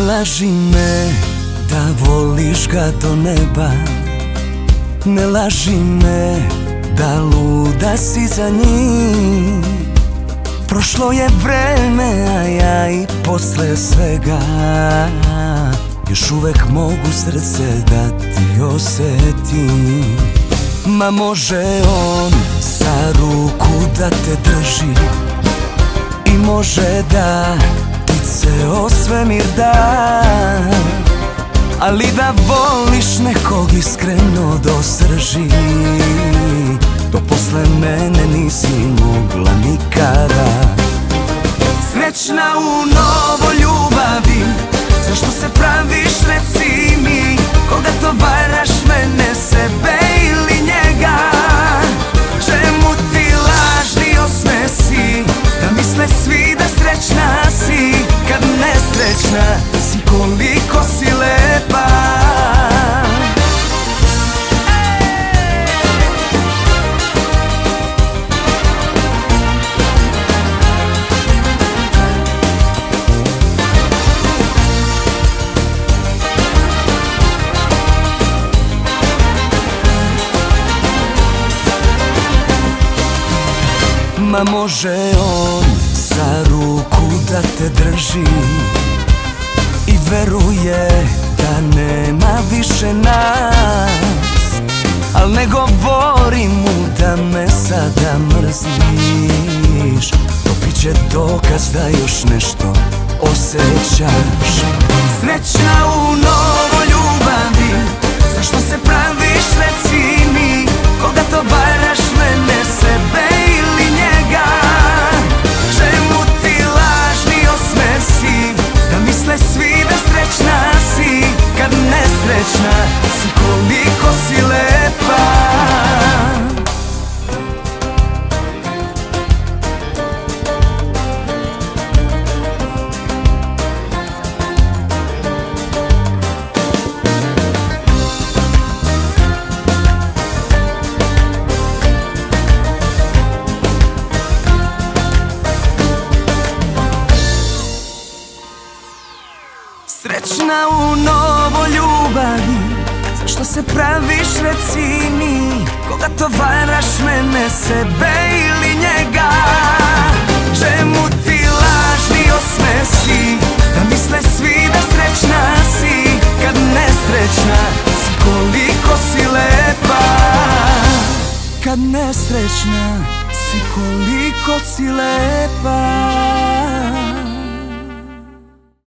laži me da voliš ga do neba, ne laži me da luda si za njim. Prošlo je vreme, a ja i posle svega još uvek mogu srce da ti osetim. Ma može on za ruku da te drži i može da ti ceo svemir da, ali da voliš nekog iskreno do srži, to posle mene nisi mogla nikada. Srećna u novoj ljubavi, zašto se praviš, reci mi, koga to varaš, mene, sebe ili njega? Čemu ti lažni osmesi, da misle svi da srećna si, kad nesrećna si, koliko si lepa. Ma može on za ruku da te drži i veruje da nema više nas, al ne govori mu da me sada mrziš, to bit će dokaz da još nešto osjećaš. Srećna u novoj ljubavi, zašto se praviš, reci mi, koga to varaš, mene, sebe ili njega? Čemu ti lažni osmesi, da misle svi da srećna si, kad nesrećna si, koliko si lepa. Srećna u novoj ljubavi, zašto se praviš, reci mi, koga to varaš, mene, sebe ili njega? Čemu ti lažni osmesi, da misle svi da srećna si, kad nesrećna si, koliko si lepa. Kad nesrećna si, koliko si lepa.